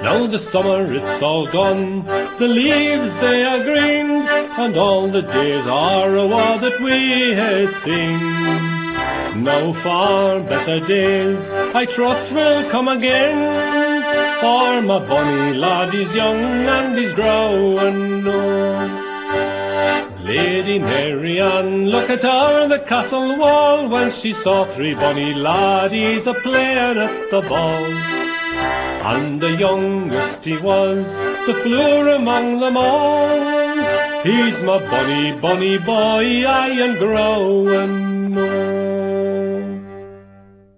Now the summer it's all gone, the leaves they are green, and all the days are awa that we hae seen. Now far better days I trust will come again, for my bonny lad is young and he's growing old. Lady Mary Ann looked o'er the castle wall when she saw three bonny laddies a playin' at the ball. And the youngest he was, the floor among them all. He's my bonny, bonny boy, aye, and growing old.